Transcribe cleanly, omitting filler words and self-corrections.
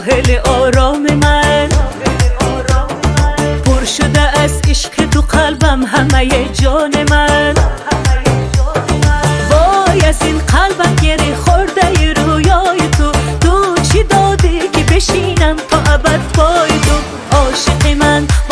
ساحل آرام من، پر شده از عشق تو قلبم همه جان من. وای از این قلبم گره خورده رویای تو، تو چی دادی که بشینم تا ابد پای تو؟ عاشق من